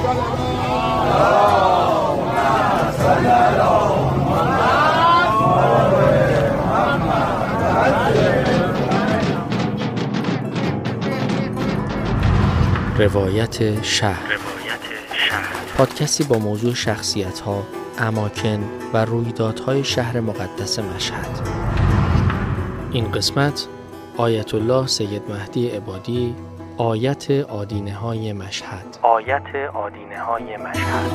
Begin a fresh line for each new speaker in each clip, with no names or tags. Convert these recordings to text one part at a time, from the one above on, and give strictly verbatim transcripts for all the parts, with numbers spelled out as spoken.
روایت شهر. پادکستی با موضوع شخصیت‌ها، اماکن و رویدادهای شهر مقدس مشهد. این قسمت آیت الله سید مهدی عبادی، آیت آدینه‌های مشهد. آیت آدینه‌های مشهد.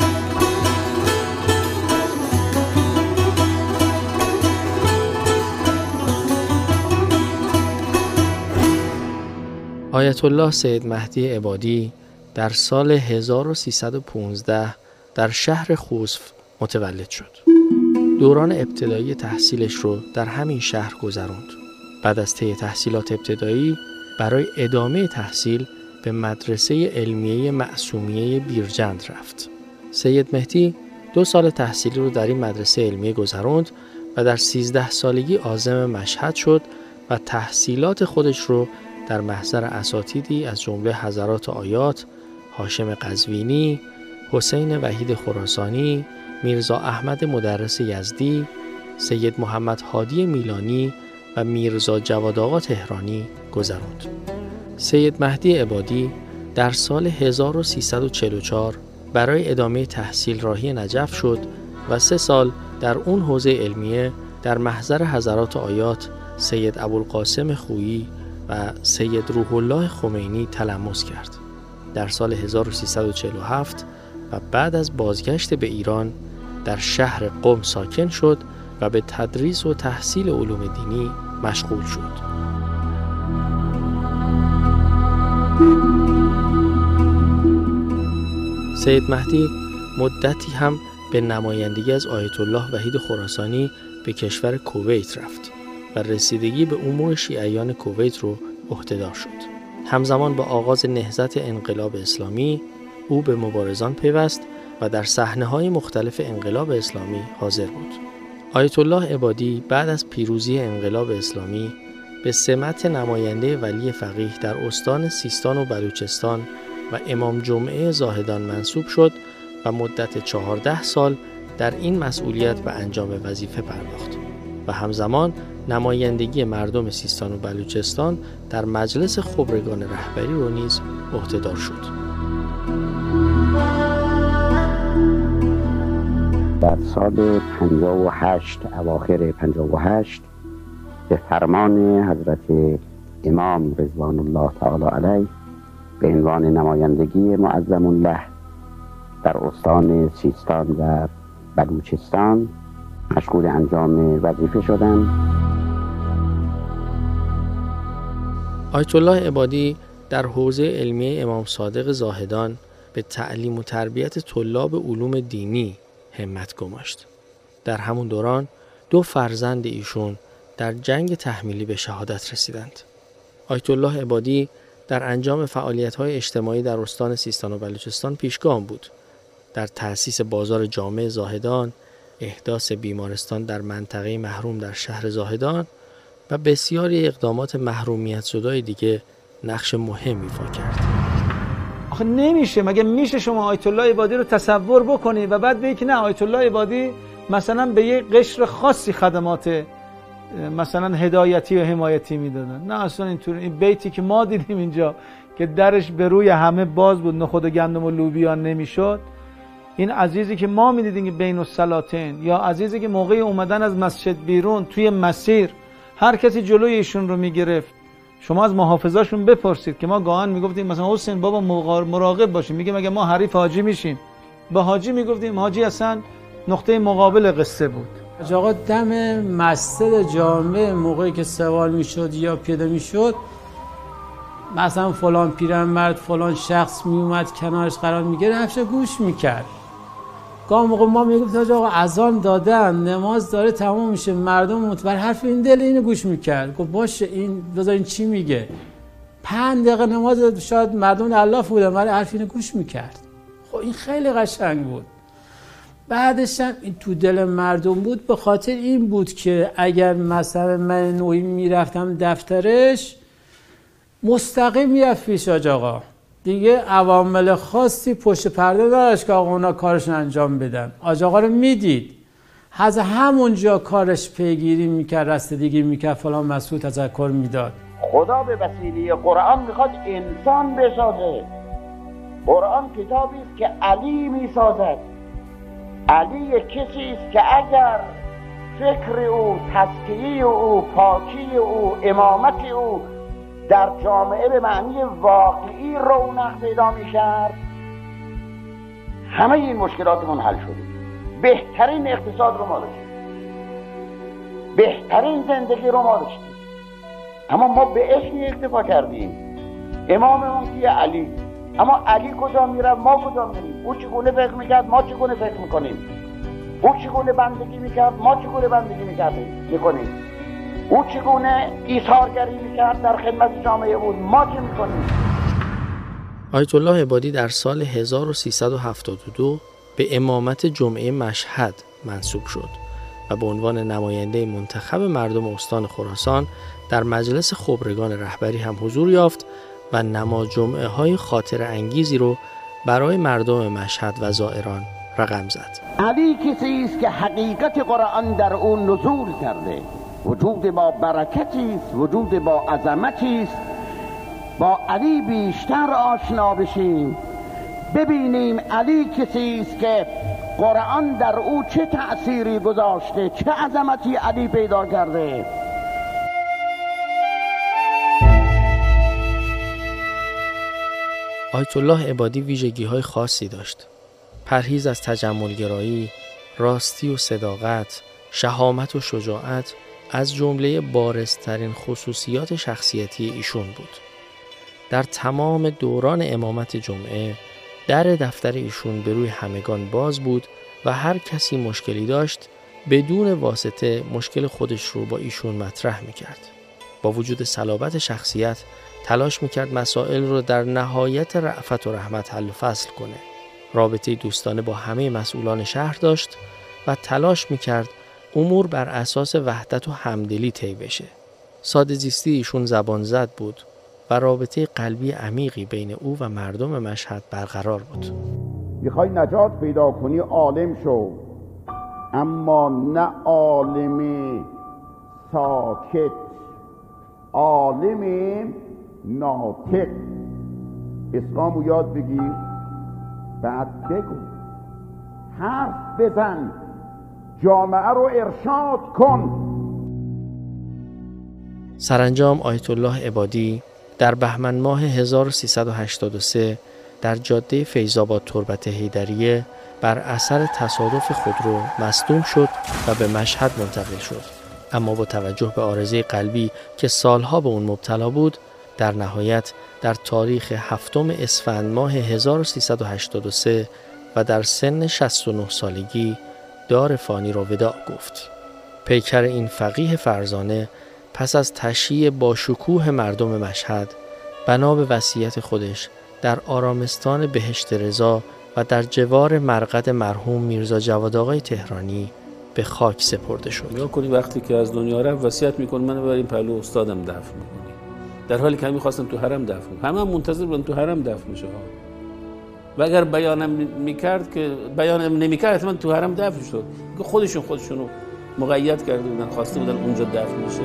آیت الله سید مهدی عبادی در سال هزار و سیصد و پانزده در شهر خوست متولد شد. دوران ابتدایی تحصیلش رو در همین شهر گذروند. بعد از طی تحصیلات ابتدایی برای ادامه تحصیل به مدرسه علمیه معصومیه بیرجند رفت. سید مهدی دو سال تحصیلی رو در این مدرسه علمیه گذروند و در سیزده سالگی عازم مشهد شد و تحصیلات خودش رو در محضر اساتیدی از جمله حضرات آیات، هاشم قزوینی، حسین وحید خراسانی، میرزا احمد مدرس یزدی، سید محمد هادی میلانی و میرزا جواد آقا تهرانی گذراند. سید مهدی عبادی در سال هزار و سیصد و چهل و چهار برای ادامه تحصیل راهی نجف شد و سه سال در اون حوزه علمیه در محضر حضرات آیات سید ابوالقاسم خویی و سید روح الله خمینی تلمس کرد. در سال هزار و سیصد و چهل و هفت و بعد از بازگشت به ایران در شهر قم ساکن شد و به تدریس و تحصیل علوم دینی مشغول شد. سید مهدی مدتی هم به نمایندگی از آیت الله وحید خراسانی به کشور کویت رفت و رسیدگی به امور شیعیان کویت رو عهده‌دار شد. همزمان با آغاز نهضت انقلاب اسلامی او به مبارزان پیوست و در صحنه‌های مختلف انقلاب اسلامی حاضر بود. آیت الله عبادی بعد از پیروزی انقلاب اسلامی به سمت نماینده ولی فقیه در استان سیستان و بلوچستان و امام جمعه زاهدان منصوب شد و مدت چهارده سال در این مسئولیت به انجام وظیفه پرداخت و همزمان نمایندگی مردم سیستان و بلوچستان در مجلس خبرگان رهبری رو نیز عهده‌دار شد.
در سال پنجاه و هشت اواخر پنجاه و هشت به فرمان حضرت امام رضوان الله تعالی علیه به عنوان نمایندگی معظم الله در استان سیستان و بلوچستان مشغول انجام وظیفه شدم.
آیت الله عبادی در حوزه علمیه امام صادق زاهدان به تعلیم و تربیت طلاب علوم دینی همت گماشت. در همون دوران دو فرزند ایشون در جنگ تحمیلی به شهادت رسیدند. آیت الله عبادی در انجام فعالیت‌های اجتماعی در استان سیستان و بلوچستان پیشگام بود. در تأسیس بازار جامع زاهدان، احداث بیمارستان در منطقه محروم در شهر زاهدان و بسیاری اقدامات محرومیت زدای دیگه نقش مهم ایفا کرد.
آخه نمیشه، مگه میشه شما آیت الله عبادی رو تصور بکنی و بعد بگی که نه آیت الله عبادی مثلا به یک قشر خاصی خدمات مثلا هدایتی و حمایتی میدادن؟ نه اصلا اینطور. این بیتی که ما دیدیم اینجا که درش به روی همه باز بود، نخود و گندم و لوبیا نمیشد، این عزیزی که ما میدیدیم که بین الصلاتین، یا عزیزی که موقع اومدن از مسجد بیرون توی مسیر هر کسی جلوی ایشون رو میگرفت، شما از محافظاشون بپرسید که ما گاهن میگفتیم مثلا حسین بابا مراقب باشیم، میگه مگه ما حریف حاجی میشیم؟ به حاجی میگفتیم حاجی اصلا نقطه مقابل قصه بود.
آقا دم مسجد جامع موقعی که سوال میشد یا پیاده میشد، مثلا فلان پیرمرد فلان شخص میومد کنارش قرار میگیره، هفشه گوش میکرد. گاه موقع ما میگفت آقا اذان دادن، نماز داره تمام میشه، مردم متبر حرف این دل اینو گوش میکرد. گفت باشه این بذار این چی میگه. پنج دقیقه نماز شاید مردم الله بودن ولی حرف اینو گوش میکرد. خب این خیلی قشنگ بود. بعدش هم این تو دل مردم بود، به خاطر این بود که اگر مثلا من نوعی میرفتم دفترش، مستقیم میرفت پیش حاج آقا. دیگه عوامل خاصی پشت پرده نداشت که آقا اونا کارشون انجام بدن. حاج آقا رو میدید از همونجا کارش پیگیری میکرد، رستگیری میکرد، فلان مسئول تذکر میداد.
خدا به وسیله قرآن میخواد انسان بسازه. قرآن کتابی است که علی میسازد. علی کسی است که اگر فکر او، تزکیه او، پاکی او، امامت او در جامعه به معنی واقعی رونق پیدا می‌کرد، همه این مشکلاتمون حل شده. بهترین اقتصاد رو ما داشتیم، بهترین زندگی رو ما داشتیم، اما ما به اسمی اکتفا کردیم. اماممون کیه؟ علی. اما علی کجا میره؟ ما کجا میریم؟ او چگونه فکر میکرد؟ ما چگونه فکر میکنیم؟ او چگونه بندگی میکرد؟ ما چگونه بندگی میکردیم میکنیم؟ او چگونه ایثارگری میکرد در خدمت جامعه بود؟ ما چه میکنیم؟
آیت الله عبادی در سال هزار و سیصد و هفتاد و دو به امامت جمعه مشهد منصوب شد و به عنوان نماینده منتخب مردم استان خراسان در مجلس خبرگان رهبری هم حضور یافت و نماز جمعه های خاطر انگیزی رو برای مردم مشهد و زائران رقم زد.
علی کسی است که حقیقت قرآن در او نزول کرده. وجود با برکتی است، وجود با عظمتی است. با علی بیشتر آشنا بشیم، ببینیم علی کسی است که قرآن در او چه تأثیری گذاشته، چه عظمتی علی پیدا کرده.
آیت الله عبادی ویژگی‌های خاصی داشت. پرهیز از تجملگرایی، راستی و صداقت، شهامت و شجاعت از جمله بارزترین خصوصیات شخصیتی ایشون بود. در تمام دوران امامت جمعه در دفتر ایشون به روی همگان باز بود و هر کسی مشکلی داشت بدون واسطه مشکل خودش رو با ایشون مطرح میکرد. با وجود صلابت شخصیت تلاش میکرد مسائل رو در نهایت رأفت و رحمت حل و فصل کنه. رابطه دوستانه با همه مسئولان شهر داشت و تلاش میکرد امور بر اساس وحدت و همدلی طی بشه. ساده زیستی ایشون زبان زد بود و رابطه قلبی عمیقی بین او و مردم مشهد برقرار بود.
میخوای نجات پیدا کنی عالم شو، اما نه عالم ساکت، عالم ناطق. اسلامو یاد بگیر، بعد بگو، حرف بزن، جامعه رو ارشاد کن.
سرانجام آیت الله عبادی در بهمن ماه هزار و سیصد و هشتاد و سه در جاده فیض‌آباد تربت حیدریه بر اثر تصادف خودرو مصدوم شد و به مشهد منتقل شد. اما با توجه به عارضه قلبی که سالها به اون مبتلا بود، در نهایت در تاریخ هفتم اسفند ماه هزار و سیصد و هشتاد و سه و در سن شصت و نه سالگی دار فانی را وداع گفت. پیکر این فقیه فرزانه پس از تشییع با شکوه مردم مشهد بنا به وصیت خودش در آرامستان بهشت رضا و در جوار مرقد مرحوم میرزا جواد آقای تهرانی به خاک سپرده شد.
یا کنی وقتی که از دنیا رفت وصیت میکنه منو ببریم پلو استادم دفن میکنی، در حالی که میخواستن تو حرم دفن کنن. همه هم منتظر بودن تو حرم دفن بشه. و اگر بیانم میکرد که بیانم نمیکرد حتما تو حرم دفن شد، که خودشون خودشونو مقید کرده بودن، خواسته بودن اونجا دفن بشه.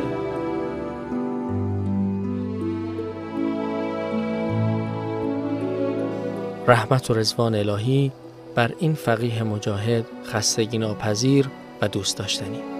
رحمت و رضوان الهی بر این فقیه مجاهد، خستگی ناپذیر و دوست داشتنی.